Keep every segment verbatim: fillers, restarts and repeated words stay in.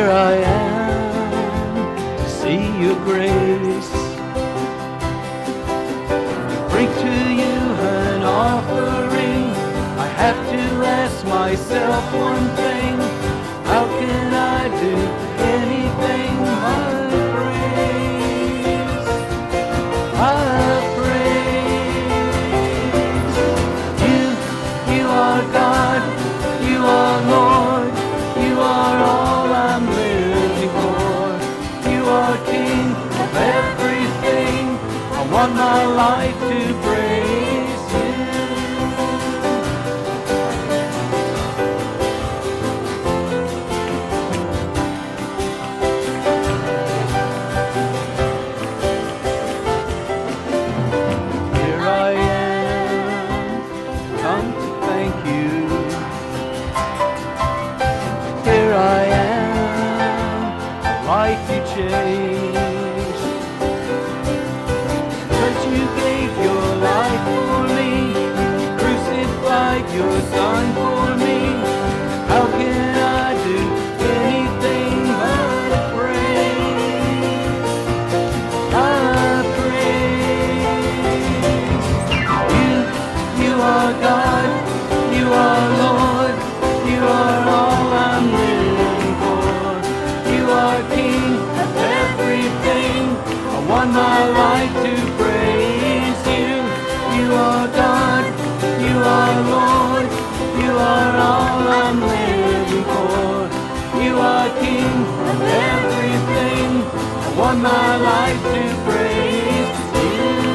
Here I am to see your grace. Bring to you an offering. I have to ask myself one thing. How can I do anything but praise? I praise. You, you are God. You are Lord. You are all I'm living for. You are King of everything. I want my life to praise you. Here I am, come to thank you. Here I am, a life you changed. But you gave your life for me, crucified your son for me. How can I do anything but praise? I praise. You, you are God, you are Lord, you are all I'm living for. You are King of everything. I want my life to praise you. You are God, you are Lord, you are all I'm living for. You are King of everything. I want my life to praise you.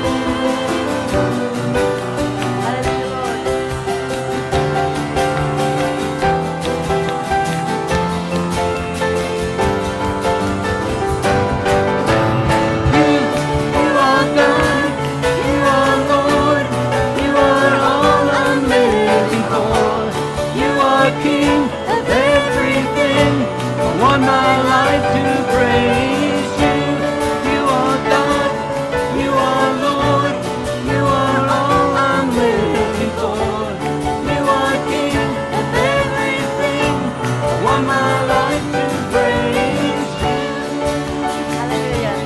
My life to praise you. You are God, you are Lord, you are all I'm living for. You are King of everything. I want my life to praise you. Hallelujah.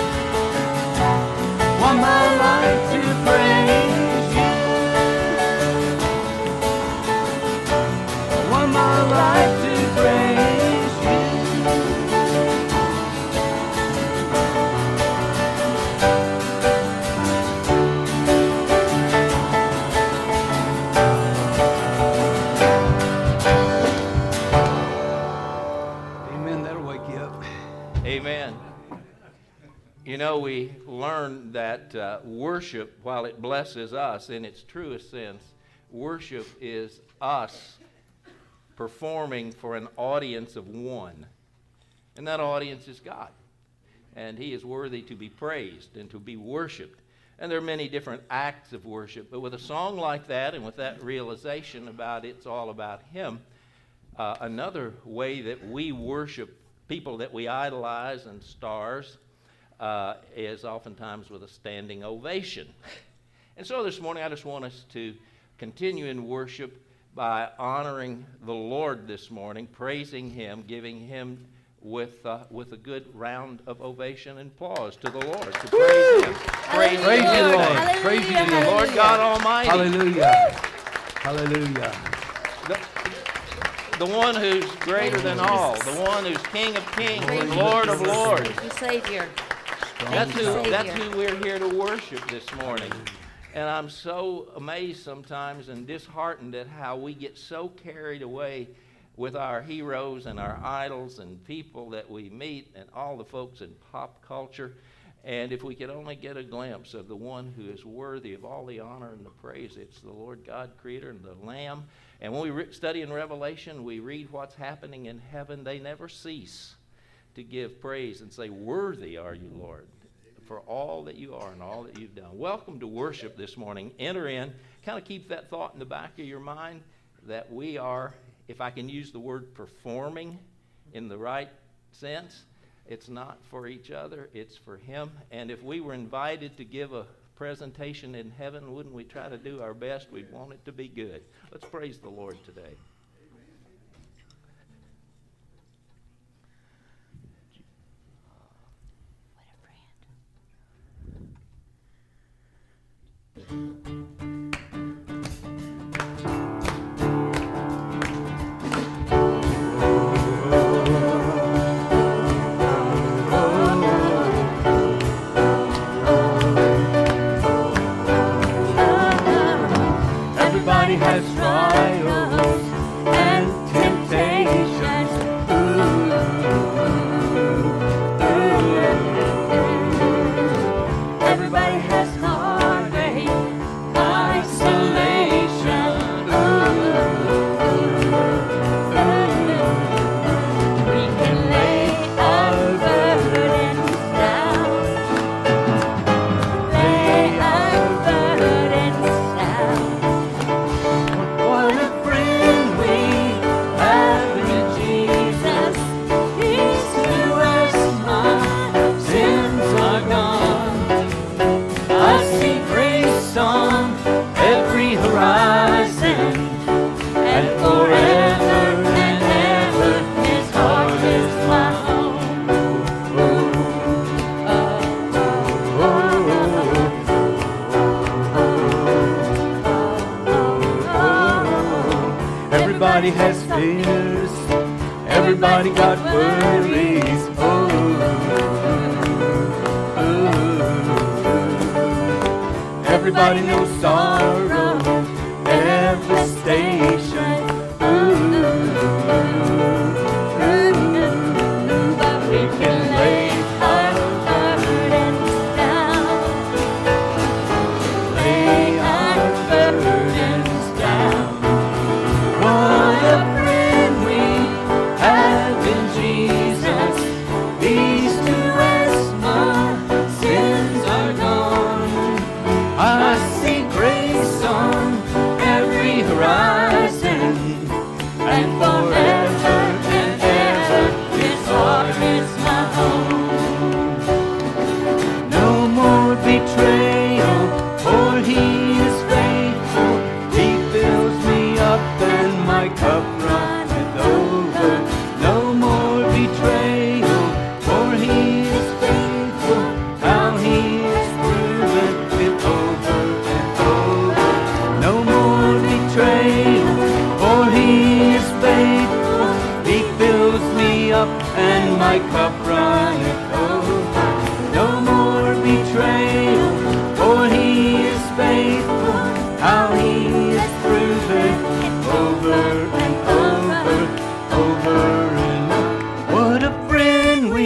Want my life to praise you. I want my life to praise you. Amen. You know, we learned that uh, worship, while it blesses us in its truest sense, worship is us performing for an audience of one. And that audience is God. And He is worthy to be praised and to be worshiped. And there are many different acts of worship. But with a song like that and with that realization about it's all about Him, uh, another way that we worship people that we idolize and stars uh, is oftentimes with a standing ovation. And so this morning I just want us to continue in worship by honoring the Lord this morning, praising Him, giving Him with uh, with a good round of ovation and applause to the Lord. To praise Him. Praise, praise you, Lord. Lord. Praise you, the Lord God Almighty. Hallelujah. Hallelujah. The, the one who's greater than all, the one who's King of kings, Lord, Lord of lords. Thank you, Savior. That's who, Savior. that's who we're here to worship this morning. And I'm so amazed sometimes and disheartened at how we get so carried away with our heroes and our idols and people that we meet and all the folks in pop culture. And if we could only get a glimpse of the one who is worthy of all the honor and the praise, it's the Lord God, Creator, and the Lamb. And when we re- study in Revelation, we read what's happening in heaven. They never cease to give praise and say, "Worthy are you, Lord, for all that you are and all that you've done." Welcome to worship this morning. Enter in. Kind of keep that thought in the back of your mind that we are, if I can use the word performing in the right sense, it's not for each other, it's for Him. And if we were invited to give a presentation in heaven, wouldn't we try to do our best? We'd want it to be good. Let's praise the Lord today. Everybody has fears. Everybody got worries. Oh, oh. Everybody knows sorrow, devastation. My cup runneth over. No more betrayal, for he is faithful. How he is proven over and over, over and over. What a friend we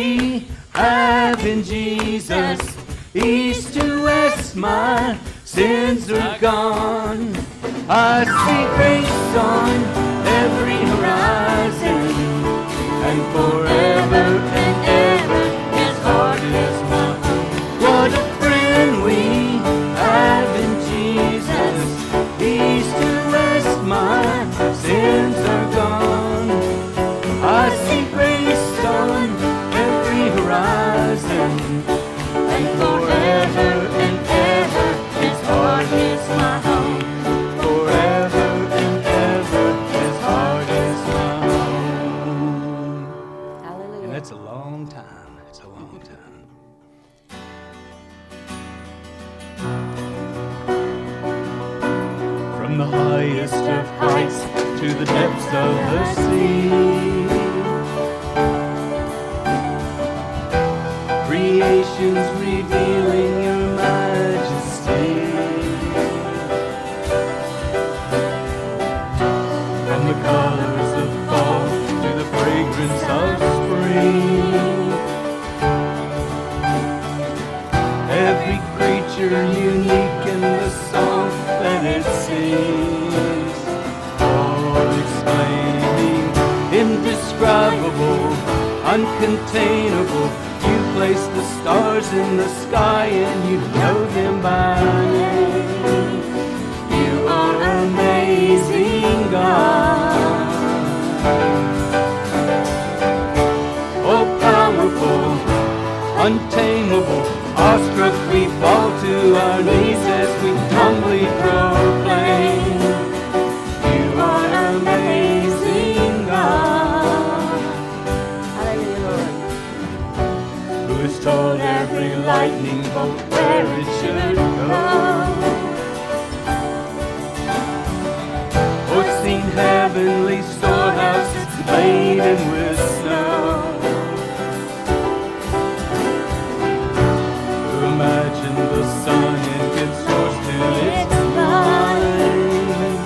have in Jesus. East to west, my sins are gone. I see grace on every horizon. And forever and ever, his heart is my home. What a friend we have in Jesus. East to west, my sins are gone. I see grace on every horizon. And forever and ever, his heart is my home. Forever and ever, his heart is my home. It's a long time. It's a long time. From the highest of heights to the depths of the sea, creation's revealing your majesty. From the colors of fall to the fragrance of every creature unique in the song that it sings, all exclaiming, indescribable, uncontainable. You place the stars in the sky and you know them by name. You are amazing, God. Untamable, awestruck we fall to our knees as we humbly proclaim. You are amazing, God. Hallelujah, Lord. Who has told every lightning bolt where it should go, or seen heavenly storehouses laden with snow. Imagine the sun and its source till it's blind,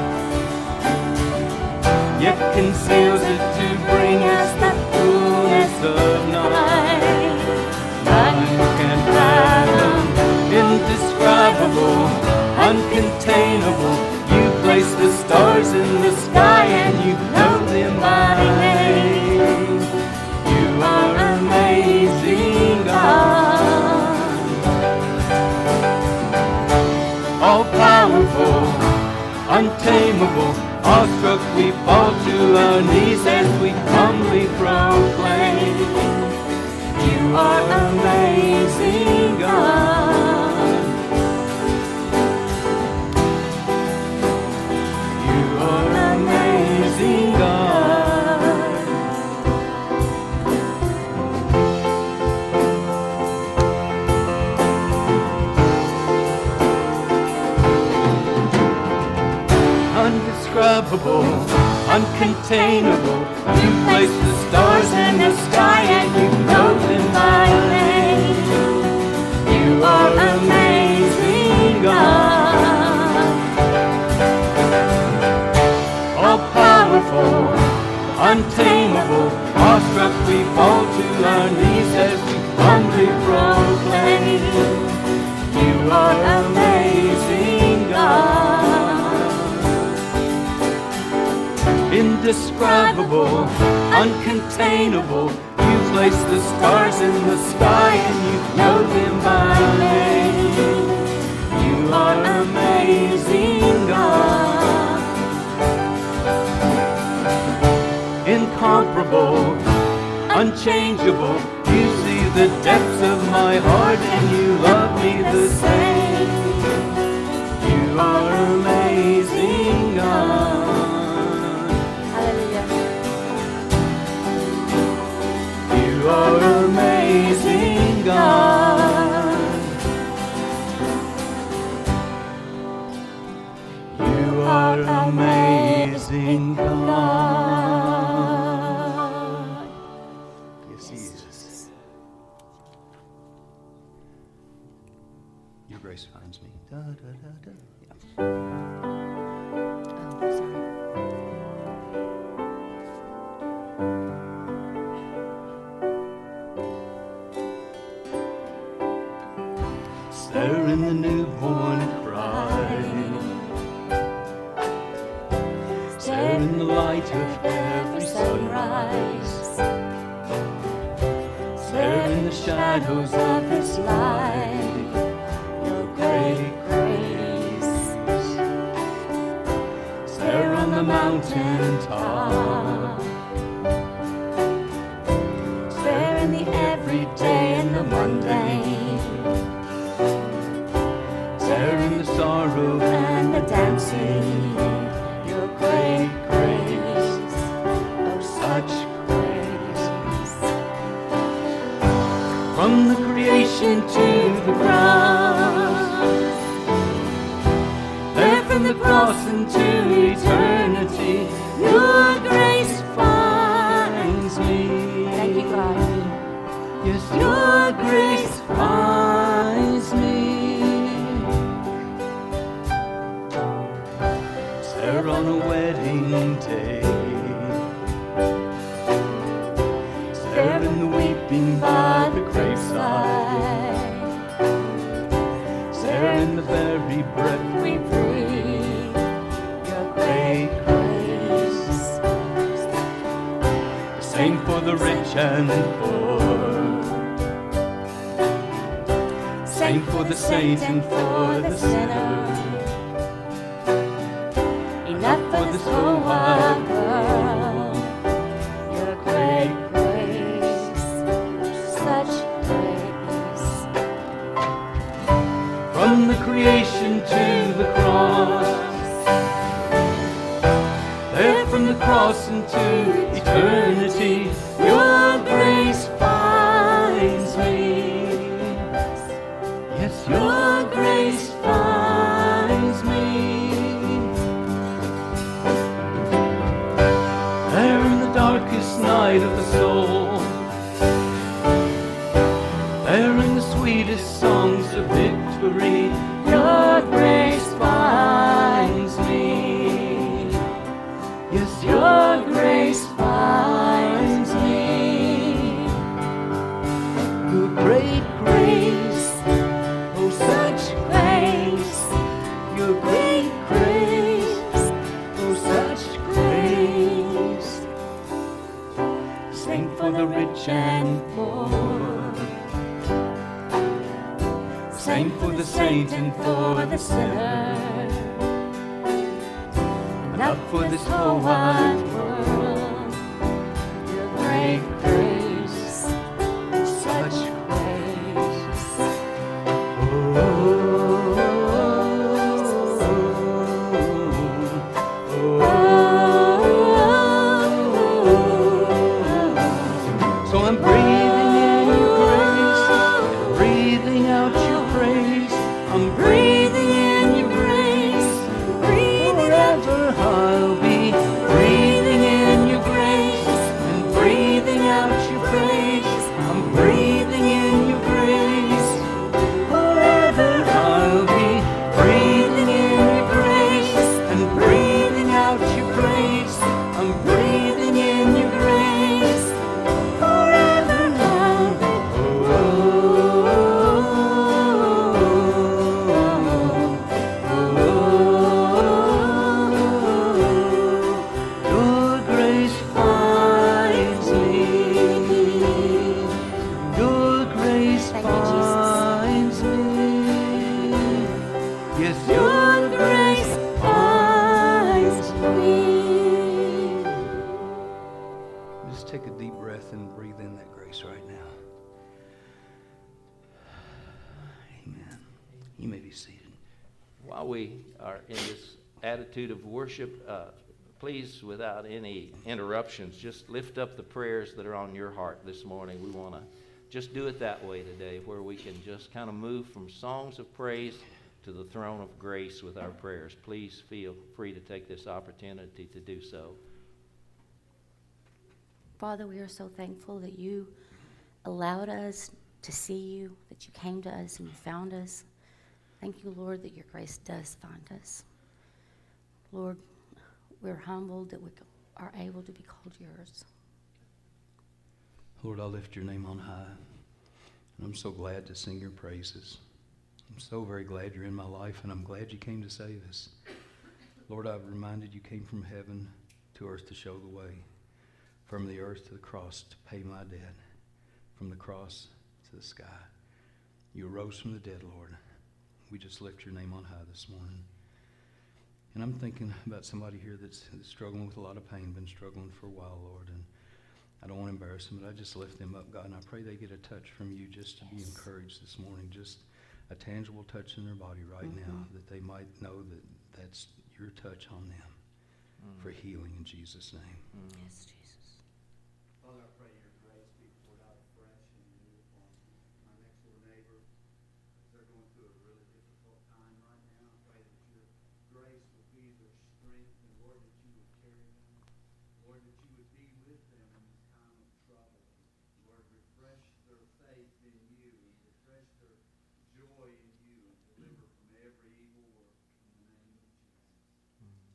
yet conceals it to bring us the fullness of night. None can fathom, indescribable, uncontainable. You place the stars in the sky and you know them by name. You are amazing, God. All-powerful, untamable, awestruck we fall to our knees as we humbly proclaim. You are amazing, God. You are amazing, God. Undescribable, uncontainable. You place the stars in the sky and you know them by name. You are amazing, God. All powerful, untamable, awestruck we fall to our knees as we humbly proclaim. You are amazing, God. Indescribable, uncontainable, you place the stars in the sky and you know them by name. You are amazing, God. Incomparable, unchangeable, you see the depths of my heart and you love me the same. You are amazing, God. Hallelujah. You are amazing, God. You are amazing, God. Yes, He is. Your grace finds me. Da, da, da, da. Yeah. Oh, sorry. There in the newborn cry, there in the light of every sunrise, there in the shadows of this life, your great grace. There on the mountain top, there in the everyday and the mundane, there in the sorrow and the dancing, your great grace, oh such grace. From the creation to the cross, there from the cross into eternity, your grace finds me. Thank you, God. Yes, your grace finds me. There on a wedding day, there in the weeping by the graveside, there in the very breath we breathe, your great grace. The same for the rich and poor, same for the saint and for the sinner. Enough for this whole wide world, your great grace, such grace. From the creation to the cross, there from the cross into eternity, your grace finds me. Yes, your grace finds me. There in the darkest night of the soul, there in the sweetest songs of victory, your grace finds me. Yes, your grace finds me. Your great grace, oh such grace, your great grace, oh such grace. Same for the rich and poor, same for the saint and for the sinner. Enough for this whole wide world, your great grace, such grace. Oh, oh, oh, oh. So I'm breathing in your grace, breathing out your praise. I'm breathing in your grace, breathing out. Forever I'll be breathing in that grace right now. Amen. You may be seated. While we are in this attitude of worship, uh, please, without any interruptions, just lift up the prayers that are on your heart this morning. We want to just do it that way today, where we can just kind of move from songs of praise to the throne of grace with our prayers. Please feel free to take this opportunity to do so. Father, we are so thankful that you allowed us to see you, that you came to us and you found us. Thank you, Lord, that your grace does find us. Lord, we're humbled that we are able to be called yours. Lord, I lift your name on high, and I'm so glad to sing your praises. I'm so very glad you're in my life, and I'm glad you came to save us. Lord, I've reminded you came from heaven to earth to show the way, from the earth to the cross to pay my debt, from the cross to the sky. You arose from the dead, Lord. We just lift your name on high this morning. And I'm thinking about somebody here that's, that's struggling with a lot of pain, been struggling for a while, Lord, and I don't want to embarrass them, but I just lift them up, God, and I pray they get a touch from you just to be encouraged this morning, just a tangible touch in their body right mm-hmm. now, that they might know that that's your touch on them mm. for healing in Jesus' name. Mm. Yes, Jesus. Father, I pray your grace be poured out fresh and new upon my next door neighbor. They're going through a really difficult time right now. I pray that your grace will be their strength, and Lord, that you would carry them. Lord, that you would be with them in this time of trouble. Lord, refresh their faith in you, and refresh their joy in you, and deliver from every evil work in the name of Jesus. Mm-hmm.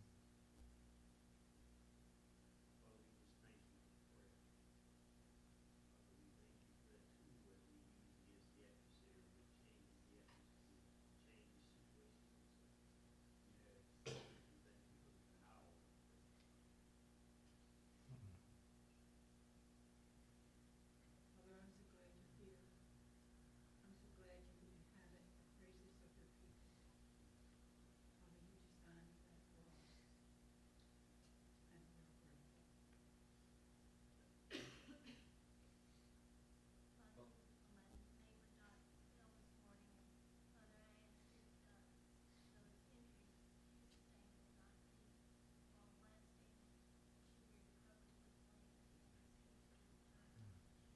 Father, we just thank you for prayer. Father, we thank you for that tool that we use against the adversary to change the atmosphere, change situations. Yes, we thank you for the power. Father, I'm so glad you're here. I'm so glad you can inhabit the praises of your people. Father, you designed that for us. And we're grateful. Father, my neighbor Dot fell this morning, and Father, I ask that uh, those injuries she sustained will not be long lasting. She will recover quickly and be in the state of time.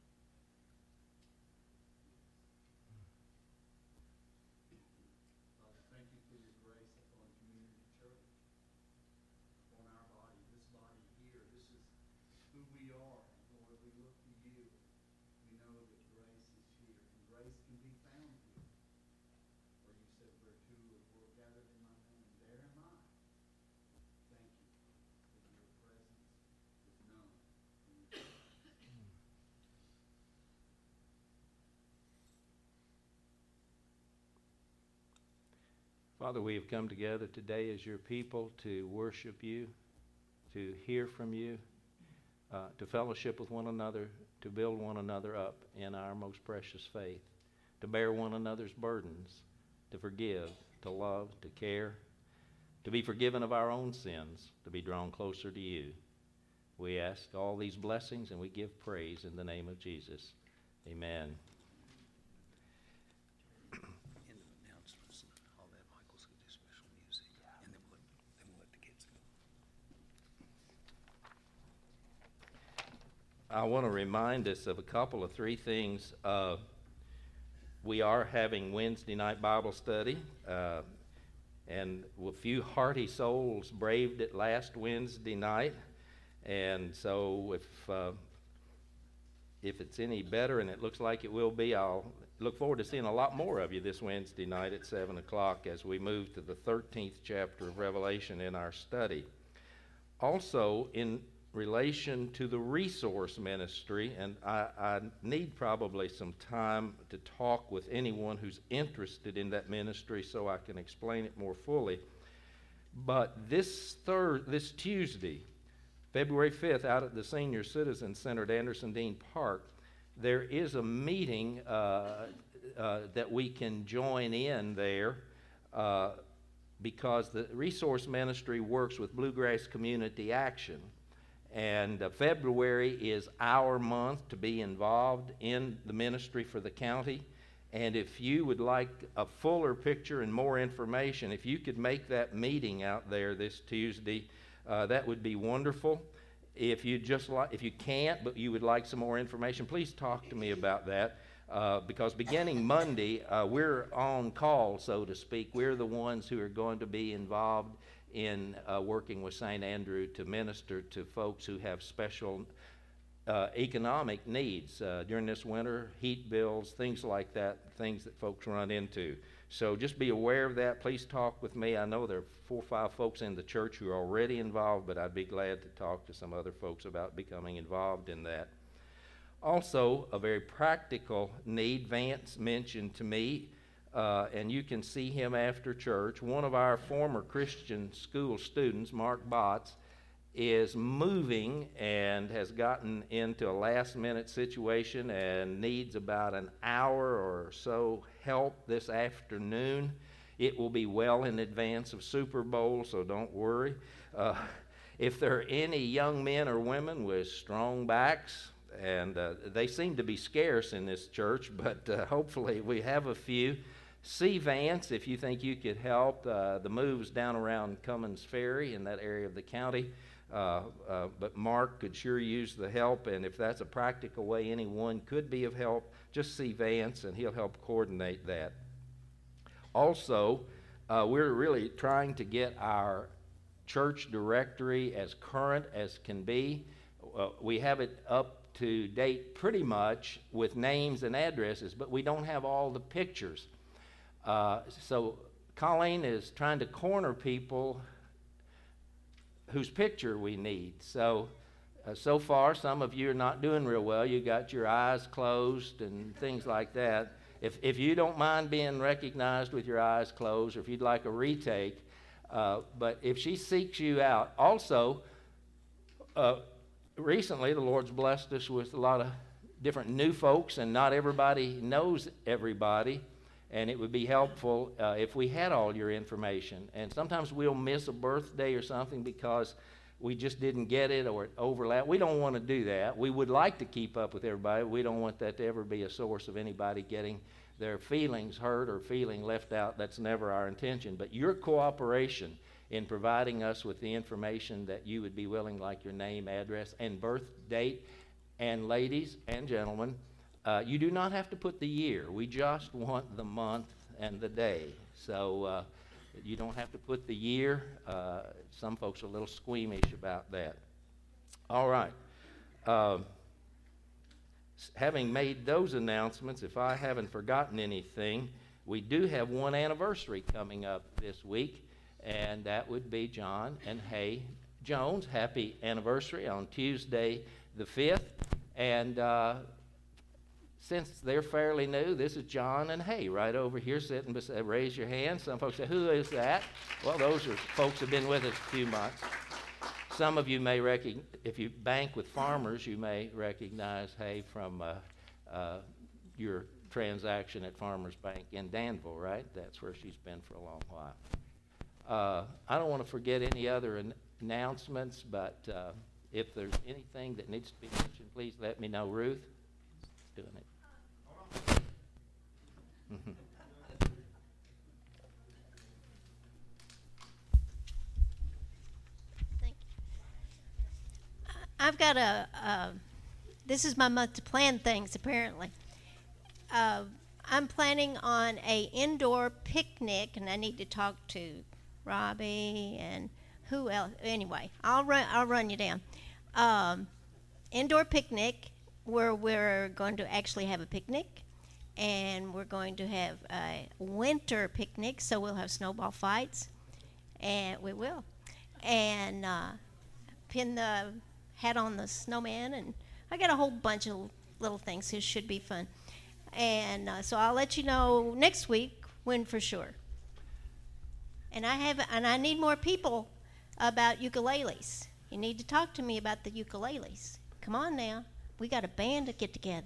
Father, thank you for your grace upon Community Church, upon our body, this body here. This is who we are. Lord, we look to you. We know that grace is here, and grace can be found here. Where you said, where two or four gathered in my name, there am I. Thank you that your presence is known in your church. Father, we have come together today as your people to worship you, to hear from you, uh, to fellowship with one another, to build one another up in our most precious faith, to bear one another's burdens, to forgive, to love, to care, to be forgiven of our own sins, to be drawn closer to you. We ask all these blessings and we give praise in the name of Jesus. Amen. End of announcements and all that, Michael's going to do special music, and then we'll, then we'll let the kids go. I want to remind us of a couple of three things. Uh, we are having Wednesday night Bible study, uh, and a few hearty souls braved it last Wednesday night. And so if uh, if it's any better, and it looks like it will be, I'll look forward to seeing a lot more of you this Wednesday night at seven o'clock as we move to the thirteenth chapter of Revelation in our study. Also, in relation to the resource ministry, and I, I need probably some time to talk with anyone who's interested in that ministry so I can explain it more fully. But this third, this Tuesday, February fifth, out at the Senior Citizen Center at Anderson Dean Park, there is a meeting uh, uh, that we can join in there uh, because the resource ministry works with Bluegrass Community Action. And uh, February is our month to be involved in the ministry for the county. And if you would like a fuller picture and more information, if you could make that meeting out there this Tuesday, uh, that would be wonderful. If you just like, if you can't, but you would like some more information, please talk to me about that. Uh, because beginning Monday, uh, we're on call, so to speak. We're the ones who are going to be involved in uh, working with Saint Andrew to minister to folks who have special uh, economic needs uh, during this winter, heat bills, things like that, things that folks run into. So just be aware of that. Please talk with me. I know there are four or five folks in the church who are already involved, but I'd be glad to talk to some other folks about becoming involved in that. Also, a very practical need, Vance mentioned to me, uh, and you can see him after church. One of our former Christian school students, Mark Botts, is moving and has gotten into a last-minute situation and needs about an hour or so help this afternoon. It will be well in advance of Super Bowl, so don't worry. Uh, if there are any young men or women with strong backs, and uh, they seem to be scarce in this church, but uh, hopefully we have a few. See Vance if you think you could help. Uh, the move's down around Cummins Ferry in that area of the county. Uh, uh, but Mark could sure use the help, and if that's a practical way anyone could be of help, just see Vance and he'll help coordinate that. Also, uh, we're really trying to get our church directory as current as can be. Uh, we have it up to date pretty much with names and addresses, but we don't have all the pictures. Uh, so Colleen is trying to corner people whose picture we need. So, uh, so far, some of you are not doing real well. You got your eyes closed and things like that. If if you don't mind being recognized with your eyes closed, or if you'd like a retake, uh, but if she seeks you out, also, uh, recently the Lord's blessed us with a lot of different new folks, and not everybody knows everybody. And it would be helpful uh, if we had all your information. And sometimes we'll miss a birthday or something because we just didn't get it or it overlapped. We don't want to do that. We would like to keep up with everybody. We don't want that to ever be a source of anybody getting their feelings hurt or feeling left out. That's never our intention. But your cooperation in providing us with the information that you would be willing, like your name, address, and birth date, and ladies and gentlemen, Uh, you do not have to put the year. We just want the month and the day. So uh, you don't have to put the year. Uh, some folks are a little squeamish about that. All right. Uh, having made those announcements, if I haven't forgotten anything, we do have one anniversary coming up this week, and that would be John and Hay Jones. Happy anniversary on Tuesday the fifth. And uh, since they're fairly new, this is John and Hay right over here sitting beside. Raise your hand. Some folks say, who is that? Well, those are folks who have been with us a few months. Some of you may recognize, if you bank with farmers, you may recognize Hay from uh, uh, your transaction at Farmers Bank in Danville, right? That's where she's been for a long while. Uh, I don't want to forget any other an- announcements, but uh, if there's anything that needs to be mentioned, please let me know. Ruth? Doing it. Mm-hmm. Thank you. I've got a, uh, this is my month to plan things, apparently. Uh, I'm planning on a indoor picnic, and I need to talk to Robbie and who else. Anyway, I'll run, I'll run you down. Um, indoor picnic where we're going to actually have a picnic, and we're going to have a winter picnic, so we'll have snowball fights, and we will, and uh, pin the hat on the snowman, and I got a whole bunch of little things. It should be fun, and uh, so I'll let you know next week when for sure. And I have, and I need more people about ukuleles. You need to talk to me about the ukuleles. Come on now. We got a band to get together.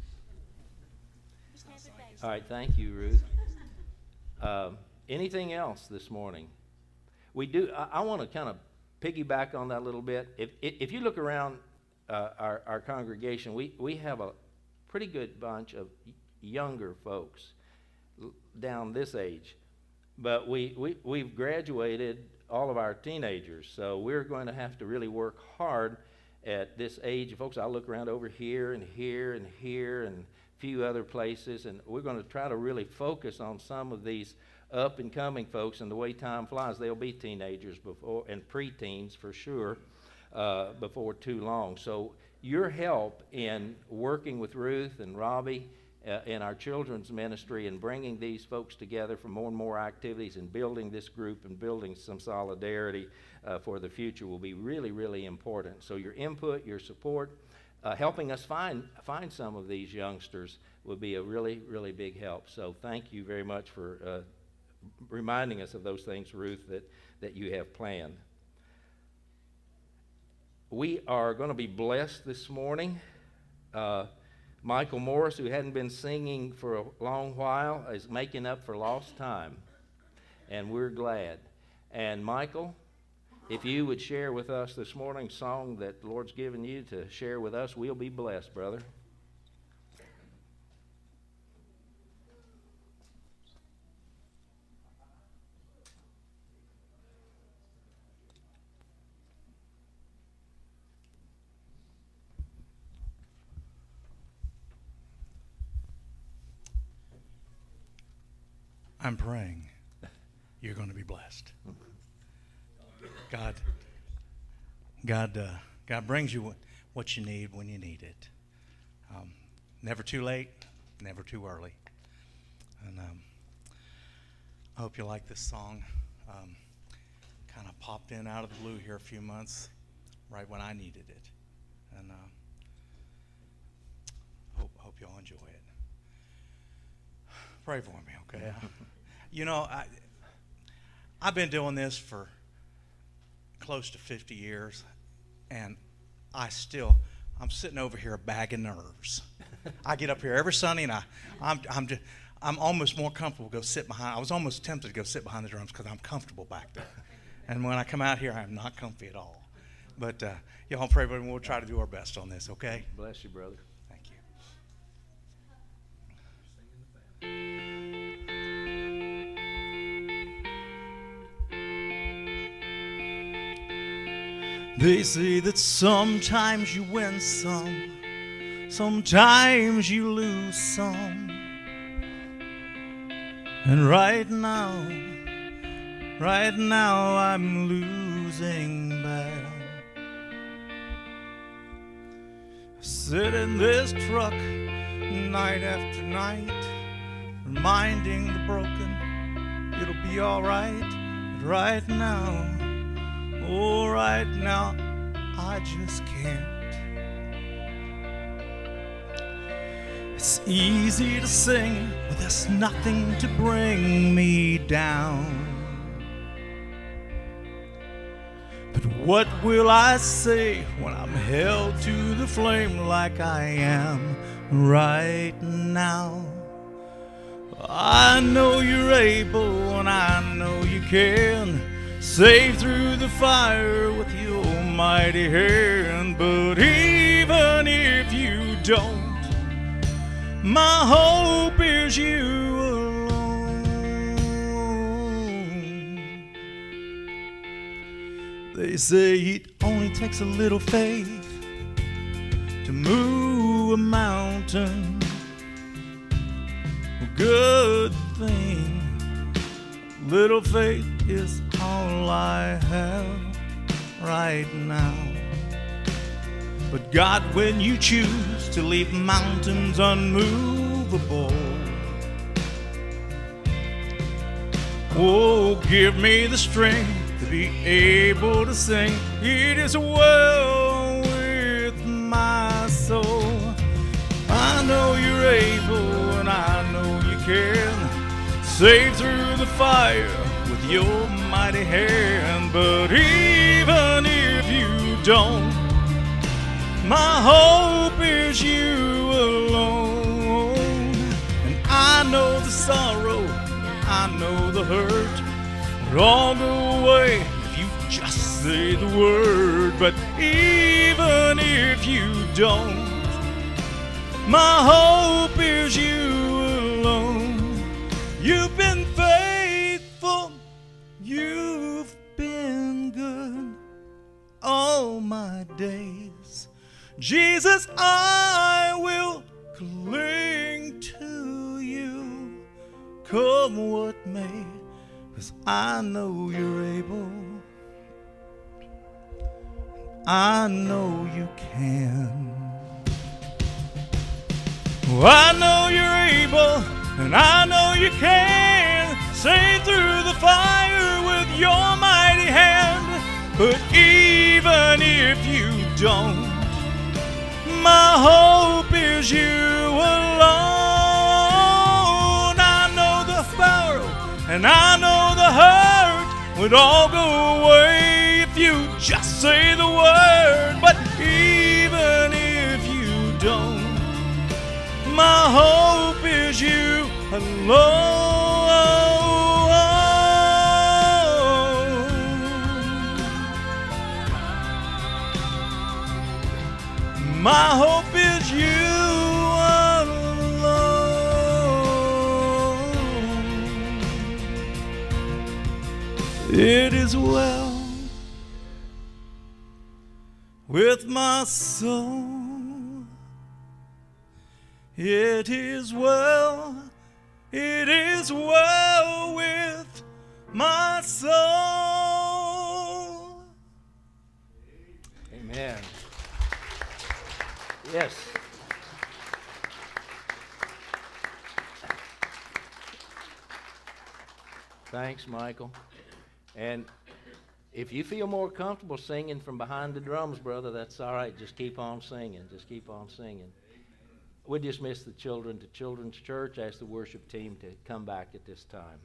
All right, thank you, Ruth. Um, anything else this morning? We do. I, I want to kind of piggyback on that a little bit. If if, if you look around uh, our, our congregation, we, we have a pretty good bunch of younger folks down this age. But we, we, we've graduated all of our teenagers, so we're going to have to really work hard at this age. Folks, I look around over here and here and here and a few other places, and we're going to try to really focus on some of these up-and-coming folks, and the way time flies, they'll be teenagers before and preteens for sure uh, before too long. So your help in working with Ruth and Robbie Uh, in our children's ministry and bringing these folks together for more and more activities and building this group and building some solidarity uh, for the future will be really, really important. So your input, your support, uh, helping us find find some of these youngsters would be a really, really big help. So thank you very much for uh, reminding us of those things, Ruth, that, that you have planned. We are going to be blessed this morning. Uh, Michael Morris, who hadn't been singing for a long while, is making up for lost time, and we're glad. And Michael, if you would share with us this morning's song that the Lord's given you to share with us, we'll be blessed, brother. I'm praying you're going to be blessed. God, God, uh, God brings you what you need when you need it. Um, never too late, never too early. And um, I hope you like this song. Um, kind of popped in out of the blue here a few months, right when I needed it. And uh, hope hope y'all enjoy it. Pray for me, okay? You know, I, I've been doing this for close to fifty years, and I still, I'm sitting over here a bag of nerves. I get up here every Sunday, and I, I'm, I'm, just, I'm almost more comfortable to go sit behind. I was almost tempted to go sit behind the drums because I'm comfortable back there. And when I come out here, I'm not comfy at all. But uh, y'all pray for me. We'll try to do our best on this, okay? Bless you, brother. Thank you. They say that sometimes you win some, sometimes you lose some. And right now, right now I'm losing bad. I sit in this truck night after night, reminding the broken it'll be alright. But right now, oh, right now, I just can't. It's easy to sing, but there's nothing to bring me down. But what will I say when I'm held to the flame like I am right now? I know you're able and I know you can save through the fire with your mighty hand. But even if you don't, my hope is you alone. They say it only takes a little faith to move a mountain. Well, good thing, little faith is all I have right now. But God, when you choose to leave mountains unmovable, oh, give me the strength to be able to sing, it is well with my soul. I know you're able and I know you can save through the fire with your mighty hand. But even if you don't, my hope is you alone. And I know the sorrow, I know the hurt, but all go away if you just say the word. But even if you don't, my hope is you alone. You've been faithful, you've been good all my days. Jesus, I will cling to you, come what may, 'cause I know you're able. I know you can. Oh, I know you're able, and I know you can save through the fire with your mighty hand. But even if you don't, my hope is you alone. I know the sorrow and I know the hurt would all go away if you just say the word. But even if you don't, my hope is you alone. My hope is you alone. It is well with my soul. It is well, it is well with my soul. Amen. Yes. Thanks, Michael. And if you feel more comfortable singing from behind the drums, brother, that's all right. Just keep on singing. Just keep on singing. We dismiss the children to Children's Church. Ask the worship team to come back at this time.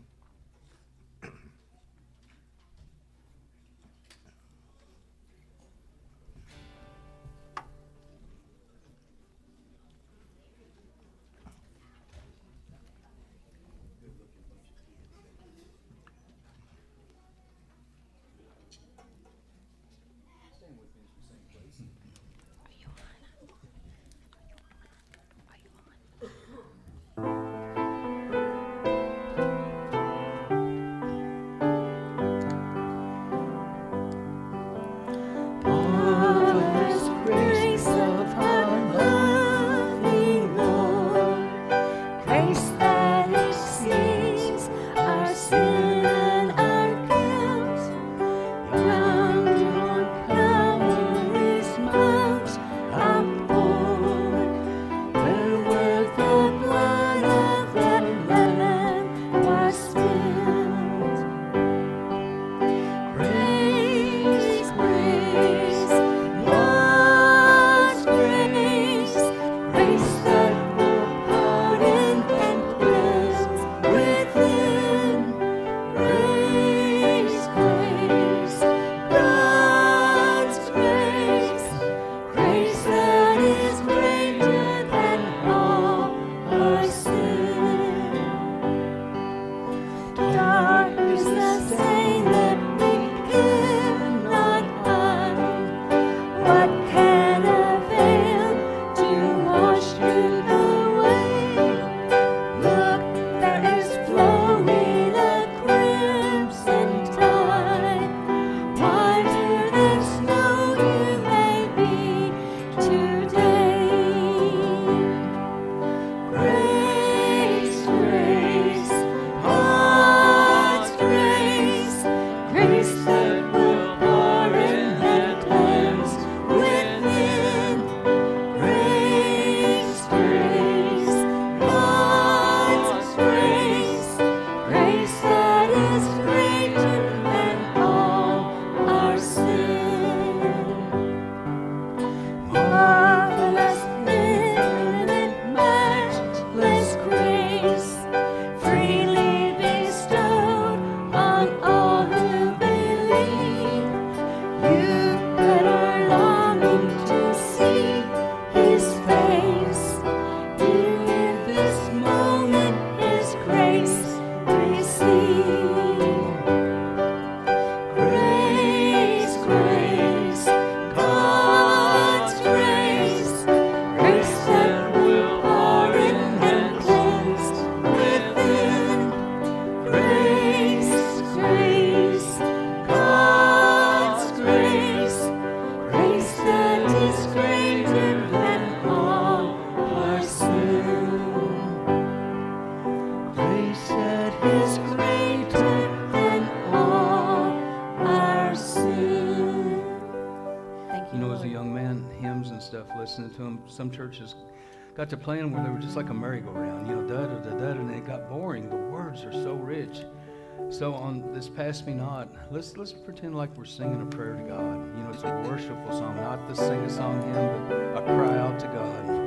some churches got to playing where they were just like a merry-go-round, you know, da-da-da-da, and it got boring. The words are so rich. So on this Pass Me Not, let's let's pretend like we're singing a prayer to God. You know, it's a worshipful song, not the sing-a-song hymn, but a cry out to God.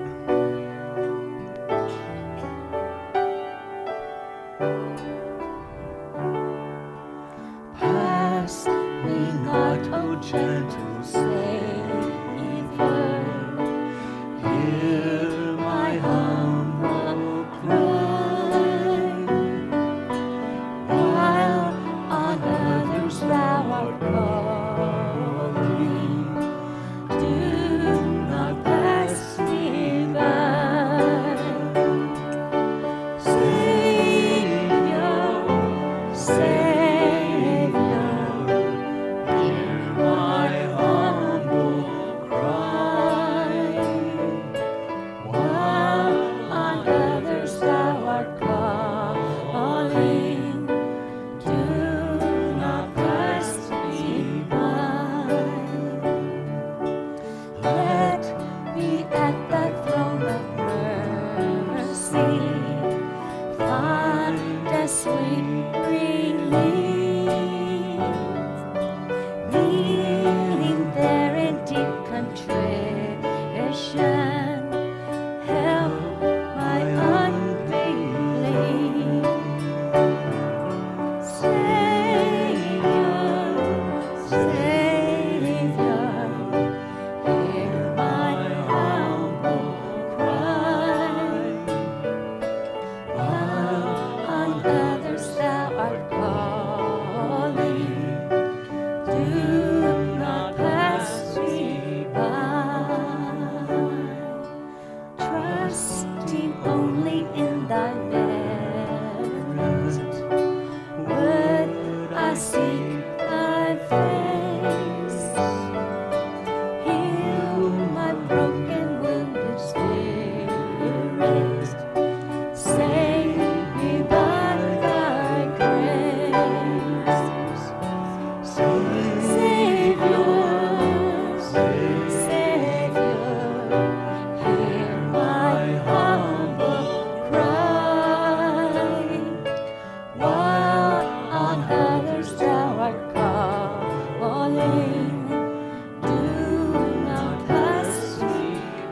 Pass me not, O gentle Savior, hear my humble cry, while on others thou art calling, do not pass me by. Savior, Savior, hear my humble cry, while on others thou art calling, do not pass me by. Let me at thy throne of mercy find a sweet relief, kneeling there in deep contrition, help my unbelief. Savior, Savior, hear my humble cry, while on others thou art calling, do not pass me by. Trusting only in thy merit, would I seek thy face. Heal my broken, wounded spirit. Save me by thy grace. Savior, Savior, hear my humble cry, while on others thou art calling, do not pass me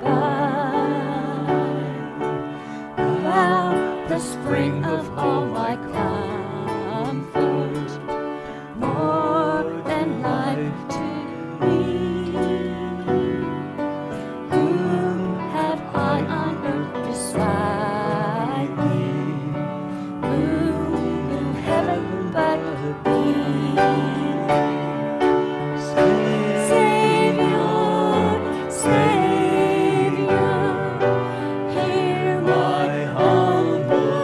by. Thou, the spring of all my comfort, more than life to me. Whom have I on earth beside thee? Whom in heaven but thee? Savior, Savior, hear my humble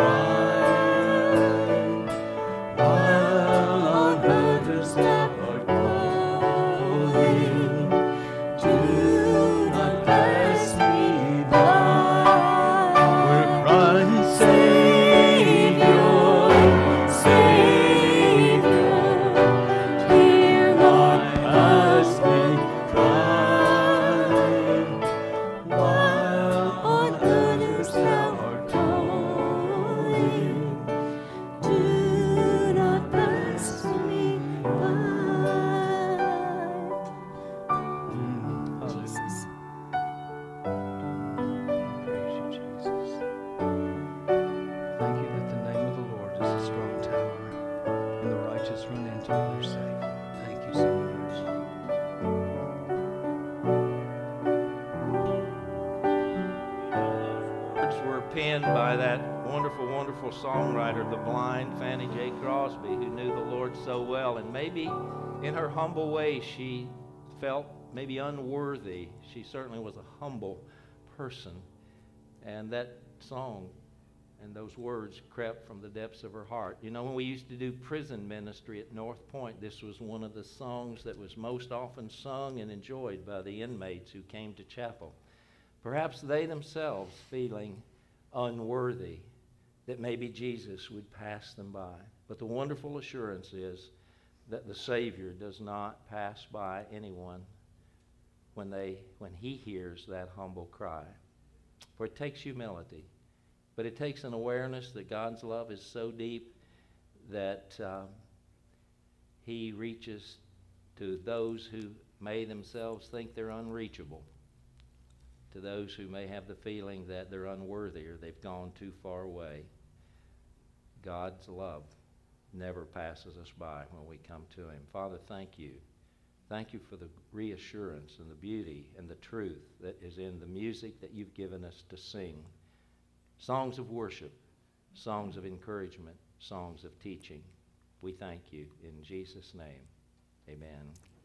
cry, while on others thou art calling, do not pass me by. We're crying, Savior, Savior, hear my husband cry, while on others thou art calling, do not pass me by. Jesus. Praise you, Jesus. Thank you that the name of the Lord is a strong tower, and the righteous run into it and are safe. Thank you so much. Words were penned by that wonderful, wonderful songwriter, the blind Fanny J. Crosby, who knew the Lord so well. And maybe in her humble way, she felt maybe unworthy. She certainly was a humble person. And that song and those words crept from the depths of her heart. You know, when we used to do prison ministry at North Point, this was one of the songs that was most often sung and enjoyed by the inmates who came to chapel. Perhaps they themselves feeling unworthy that maybe Jesus would pass them by. But the wonderful assurance is that the Savior does not pass by anyone. when they when he hears that humble cry. For it takes humility, but it takes an awareness that God's love is so deep that uh, he reaches to those who may themselves think they're unreachable, to those who may have the feeling that they're unworthy or they've gone too far away. God's love never passes us by when we come to him. Father, thank you. Thank you for the reassurance and the beauty and the truth that is in the music that you've given us to sing. Songs of worship, songs of encouragement, songs of teaching. We thank you in Jesus' name. Amen.